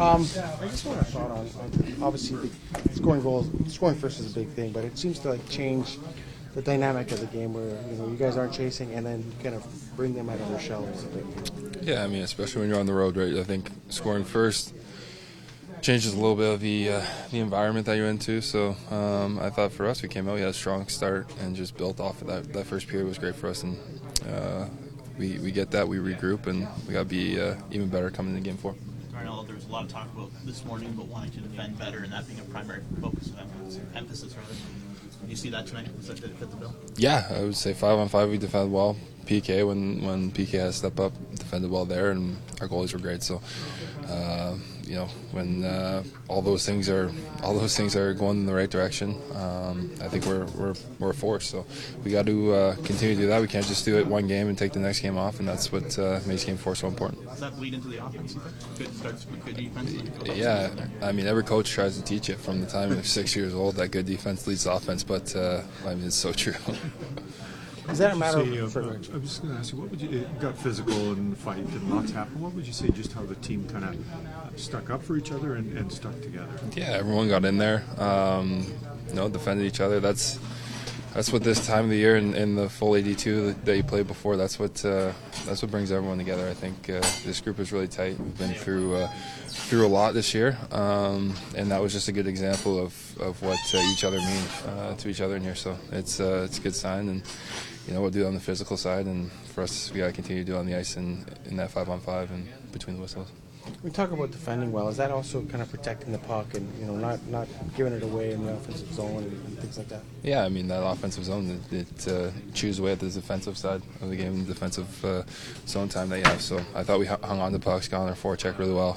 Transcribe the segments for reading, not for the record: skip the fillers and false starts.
I just want a thought on obviously scoring first is a big thing, but it seems to change the dynamic of the game where you guys aren't chasing and then kind of bring them out of their shells a bit. Yeah, I mean, especially when you're on the road, right? I think scoring first changes a little bit of the environment that you're into. So I thought for us, we came out, we had a strong start and just built off of that. That first period was great for us, and we get that, we regroup, and we got to be even better coming into game 4. Darnell, there was a lot of talk about this morning about wanting to defend better and that being a primary focus of emphasis. Do you see that tonight? Does that fit the bill? Yeah, I would say 5-on-5 we defended well. PK, when PK had to step up, defended well there, and our goalies were great. So, when all those things are going in the right direction, I think we're a force. So we got to continue to do that. We can't just do it one game and take the next game off, and that's what makes game 4 so important. Does that lead into the offense? Good starts with good defense. Yeah, I mean, every coach tries to teach it from the time you're 6 years old that good defense leads to offense, but I mean, it's so true. Is that a matter of... I was just going to ask you, what would you... It got physical and fight and lots happened. What would you say just how the team kind of stuck up for each other and stuck together? Yeah, everyone got in there, defended each other. That's what this time of the year in the full 82 that you played before, that's what brings everyone together. I think this group is really tight. We've been through a lot this year, and that was just a good example of what each other mean to each other in here. So it's a good sign, and we'll do it on the physical side, and for us, we got to continue to do it on the ice in that 5-on-5 and between the whistles. We talk about defending well. Is that also kind of protecting the puck and not giving it away in the offensive zone and things like that? Yeah, I mean, that offensive zone, it chews away at the defensive side of the game, the defensive zone time that you have. So I thought we hung on to pucks, got on our forecheck really well,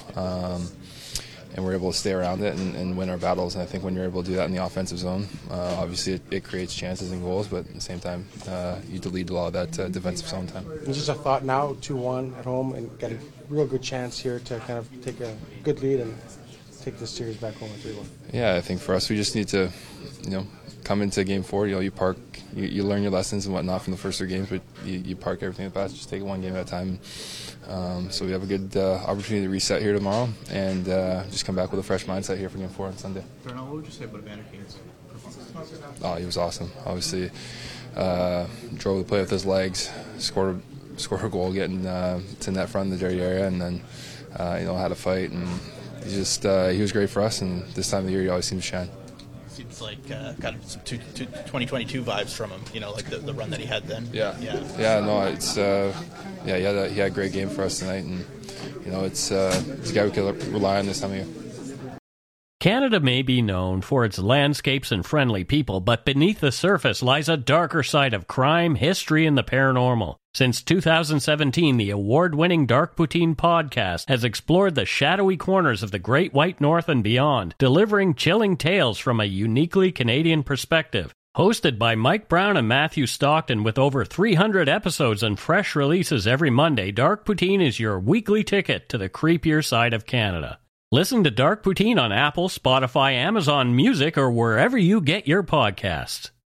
and we're able to stay around it and win our battles. And I think when you're able to do that in the offensive zone, obviously it creates chances and goals, but at the same time, you delete a lot of that defensive zone time. It's just a thought now, 2-1 at home, and got a real good chance here to kind of take a good lead and take this series back home at 3-1. Yeah, I think for us, we just need to, come into game 4. You park, you learn your lessons and whatnot from the first 3 games, but you park everything in the past. Just take it one game at a time. So we have a good opportunity to reset here tomorrow and just come back with a fresh mindset here for game 4 on Sunday. Darnell, what would you say about Evander Kane's performance? Oh, he was awesome. Obviously, drove the play with his legs, scored a goal getting to net front in the dirty area, and then had a fight, and he was great for us. And this time of the year, he always seems to shine. Seems like kind of some 2022 vibes from him, like the run that he had then. Yeah. No, it's he had a great game for us tonight, and it's a guy we can rely on this time of year. Canada may be known for its landscapes and friendly people, but beneath the surface lies a darker side of crime, history, and the paranormal. Since 2017, the award-winning Dark Poutine podcast has explored the shadowy corners of the Great White North and beyond, delivering chilling tales from a uniquely Canadian perspective. Hosted by Mike Brown and Matthew Stockton with over 300 episodes and fresh releases every Monday, Dark Poutine is your weekly ticket to the creepier side of Canada. Listen to Dark Poutine on Apple, Spotify, Amazon Music, or wherever you get your podcasts.